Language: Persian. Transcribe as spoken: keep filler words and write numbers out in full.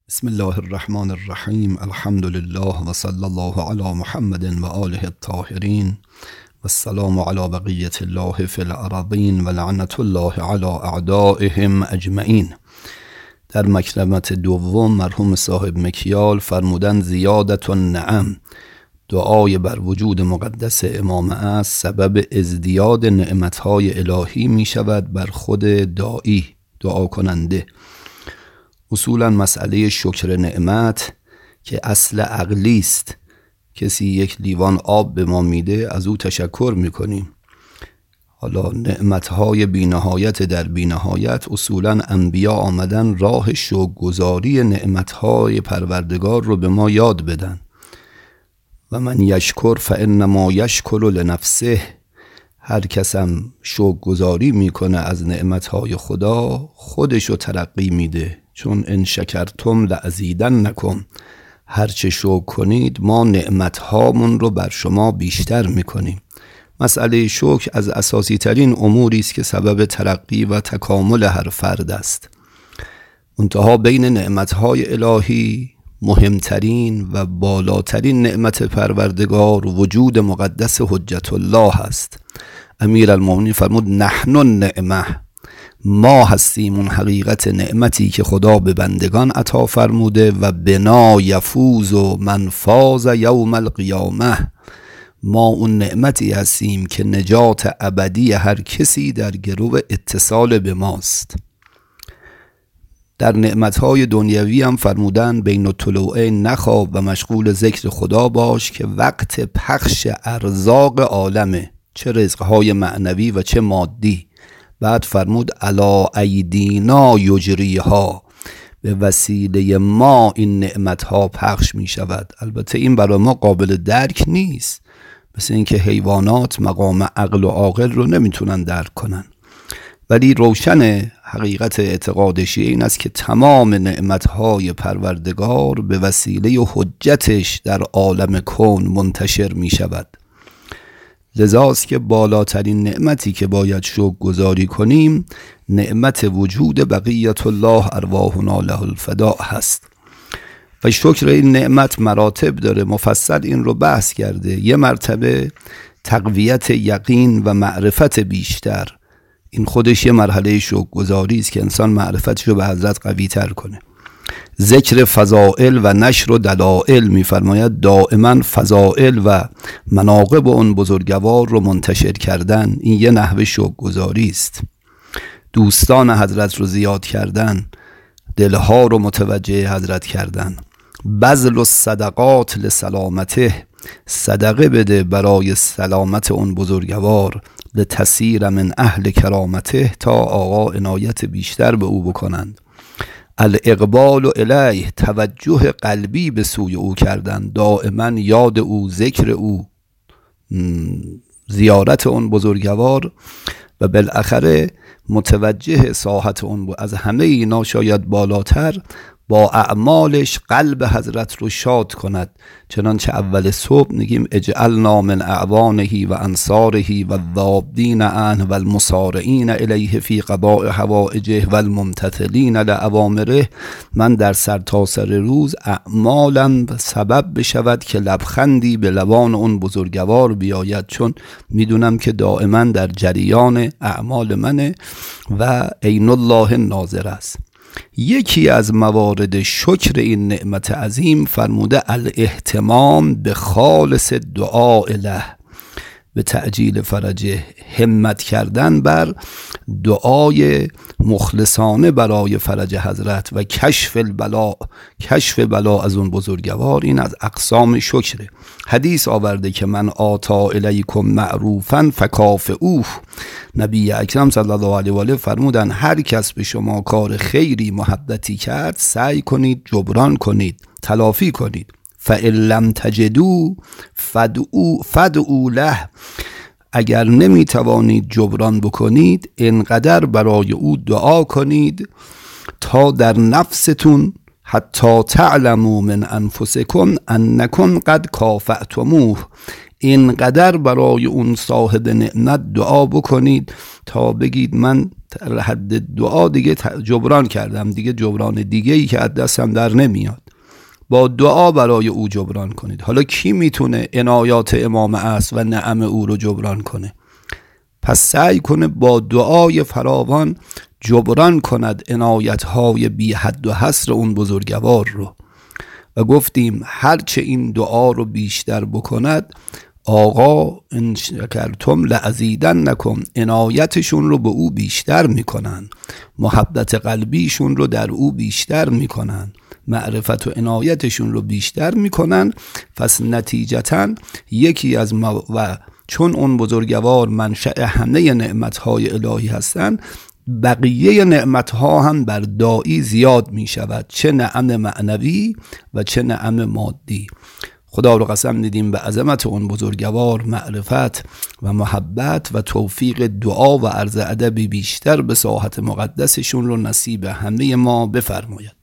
بسم الله الرحمن الرحیم. الحمد لله و صلی الله علی محمد و آله الطاهرین و السلام علی بقیة الله فی الارضین و لعنت الله علی اعدائهم اجمعین. در مکرمت دوم مرحوم صاحب مکیال فرمودن زیادت النعم، دعای بر وجود مقدس امام است سبب ازدیاد نعمتهای الهی می شود بر خود داعی دعا کننده. اصولا مسئله شکر نعمت که اصل عقلی است. کسی یک لیوان آب به ما میده از او تشکر میکنیم. حالا نعمتهای بینهایت در بینهایت اصولا انبیا آمدن راه شکرگزاری نعمتهای پروردگار رو به ما یاد بدن. و من یشکر فانما یشکر لنفسه، هر کسم شکرگزاری میکنه از نعمتهای خدا خودشو ترقی میده، چون ان شکرتم لازیدنکم، هرچه شکر کنید ما نعمتهامون رو بر شما بیشتر میکنیم. مسئله شکر از اساسی ترین اموری است که سبب ترقی و تکامل هر فرد است. منتها بین نعمتهای الهی مهمترین و بالاترین نعمت پروردگار وجود مقدس حجت الله است. امیر المؤمنین فرمود نحن النعمه، ما هستیم اون حقیقت نعمتی که خدا به بندگان عطا فرموده و بنا یفوز و من فاز یوم القیامه، ما اون نعمتی هستیم که نجات ابدی هر کسی در گرو اتصال به ماست. در نعمتهای دنیوی هم فرمودن بین الطلوعین نخواب و مشغول ذکر خدا باش که وقت پخش ارزاق عالمه، چه رزقهای معنوی و چه مادی. بعد فرمود الا ایدینا یجریها، به وسیله ما این نعمتها پخش می شود. البته این برای ما قابل درک نیست، مثل اینکه حیوانات مقام عقل و عاقل رو نمیتونن درک کنن. ولی روشن حقیقت اعتقاد شیعه این است که تمام نعمتهای پروردگار به وسیله حجتش در عالم کون منتشر می شود. لذاست که بالاترین نعمتی که باید شکر گزاری کنیم نعمت وجود بقیت الله ارواحنا له الفداء هست. و شکر این نعمت مراتب داره، مفصل این رو بحث کرده. یه مرتبه تقویت یقین و معرفت بیشتر، این خودش یه مرحله شکرگزاری است که انسان معرفتش رو به حضرت قوی تر کنه. ذکر فضائل و نشر و دلائل، می‌فرماید دائما فضائل و مناقب اون بزرگوار رو منتشر کردن، این یه نحوه شکرگزاری است. دوستان حضرت رو زیاد کردن، دلها رو متوجه حضرت کردن. بذل الصدقات لسلامته، صدقه بده برای سلامت اون بزرگوار، لتسیر من اهل کرامته، تا آقا عنایت بیشتر به او بکنند. الاقبال الیه، توجه قلبی به سوی او کردن، دائما یاد او، ذکر او، زیارت اون بزرگوار و بالاخره متوجه ساحت اون. از همه اینا شاید بالاتر با اعمالش قلب حضرت رو شاد کند. چنانچه اول صبح نگیم اجعلنا من اعوانه و انصاره و الذابین عنه و المسارعین الیه فی قضاء حوائجه و الممتثلین لأوامره، من در سرتاسر روز اعمالم سبب بشود که لبخندی به لبان اون بزرگوار بیاید، چون میدونم که دائما در جریان اعمال منه و عین الله ناظر است. یکی از موارد شکر این نعمت عظیم فرموده الاهتمام به خالص دعا له، به تعجیل فرجه، همت کردن بر دعای مخلصانه برای فرج حضرت و کشف البلا، کشف بلا از اون بزرگوار. این از اقسام شکره. حدیث آورده که من آتا الیکم معروفا فکافئوه، نبی اکرم صلی الله علیه و آله فرمودن هر کس به شما کار خیری محبتی کرد سعی کنید جبران کنید، تلافی کنید. فَإِن لَمْ تَجِدُوا فَادْعُوا فَادْعُوا لَهُ، اگر نمی توانید جبران بکنید اینقدر برای او دعا کنید تا در نفستون حتی تعلموا من انفسکم انکم قد کافأتموه، اینقدر برای اون صاحب نعمت دعا بکنید تا بگید من در حد دعا دیگه جبران کردم، دیگه جبران دیگه ای که از دستم در نمیاد. با دعا برای او جبران کنید. حالا کی میتونه عنایات امام عصر و نعم او رو جبران کنه؟ پس سعی کنه با دعای فراوان جبران کند عنایت‌های بی حد و حصر اون بزرگوار رو. و گفتیم هرچه این دعا رو بیشتر بکند، آقا ان شکرتم لازیدنکم، عنایتشون رو به او بیشتر میکنن، محبت قلبیشون رو در او بیشتر میکنن، معرفت و عنایتشون رو بیشتر میکنن. پس نتیجتاً یکی از مو... و چون اون بزرگوار منشأ همه نعمتهای الهی هستند، بقیه نعمتها هم بر داعی زیاد می شود، چه نعم معنوی و چه نعم مادی. خدا رو قسم دیدیم به عظمت اون بزرگوار معرفت و محبت و توفیق دعا و عرض ادب بیشتر به ساحت مقدسشون رو نصیب همه ما بفرماید.